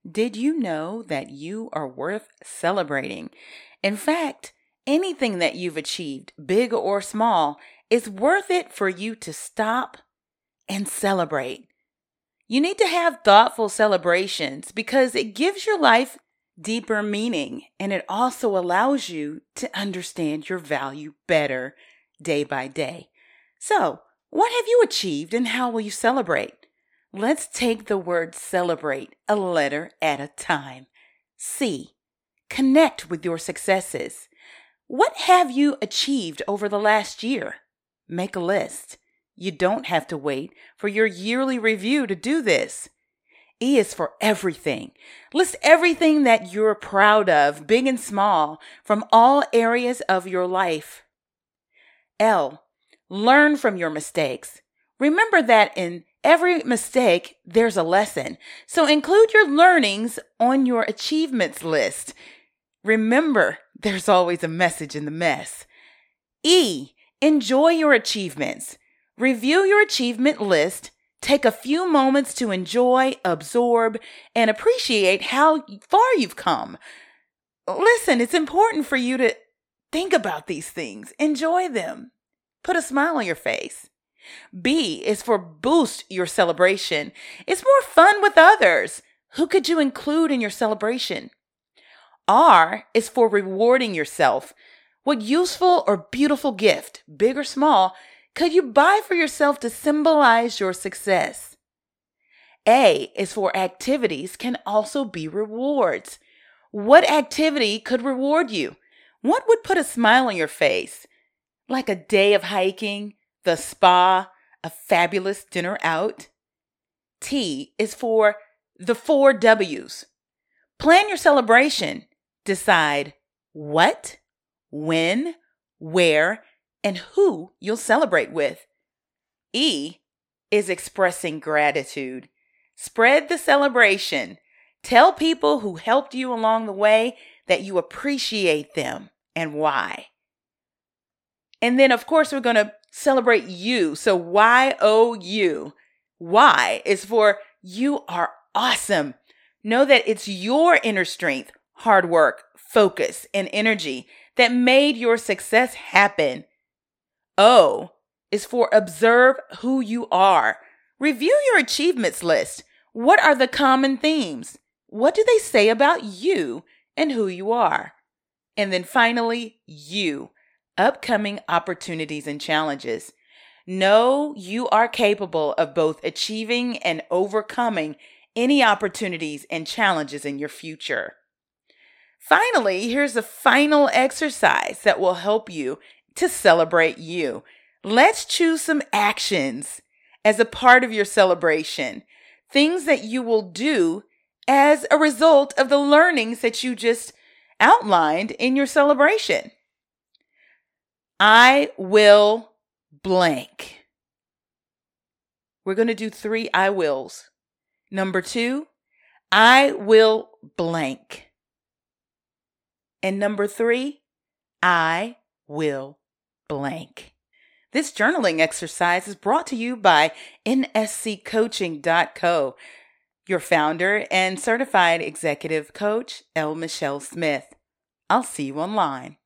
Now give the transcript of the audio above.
Did you know that you are worth celebrating? In fact, anything that you've achieved, big or small, is worth it for you to stop and celebrate. You need to have thoughtful celebrations because it gives your life deeper meaning and it also allows you to understand your value better day by day. So, what have you achieved and how will you celebrate? Let's take the word celebrate a letter at a time. C. Connect with your successes. What have you achieved over the last year? Make a list. You don't have to wait for your yearly review to do this. E is for everything. List everything that you're proud of, big and small, from all areas of your life. L. Learn from your mistakes. Remember that in every mistake, there's a lesson. So include your learnings on your achievements list. Remember, there's always a message in the mess. E. Enjoy your achievements. Review your achievement list. Take a few moments to enjoy, absorb, and appreciate how far you've come. Listen, it's important for you to think about these things. Enjoy them. Put a smile on your face. B is for boost your celebration. It's more fun with others. Who could you include in your celebration? R is for rewarding yourself. What useful or beautiful gift, big or small, could you buy for yourself to symbolize your success? A is for activities can also be rewards. What activity could reward you? What would put a smile on your face? Like a day of hiking, the spa, a fabulous dinner out. T is for the 4 W's. Plan your celebration. Decide what, when, where, and who you'll celebrate with. E is expressing gratitude. Spread the celebration. Tell people who helped you along the way that you appreciate them and why. And then, of course, we're going to celebrate you. So Y-O-U. Y is for you are awesome. Know that it's your inner strength, hard work, focus, and energy that made your success happen. O is for observe who you are. Review your achievements list. What are the common themes? What do they say about you and who you are? And then finally, U, upcoming opportunities and challenges. Know you are capable of both achieving and overcoming any opportunities and challenges in your future. Finally, here's a final exercise that will help you to celebrate you. Let's choose some actions as a part of your celebration. Things that you will do as a result of the learnings that you just outlined in your celebration. I will blank. We're going to do 3 I wills. Number 2, I will blank. And number 3, I will blank. This journaling exercise is brought to you by nsccoaching.co, your founder and certified executive coach, L. Michelle Smith. I'll see you online.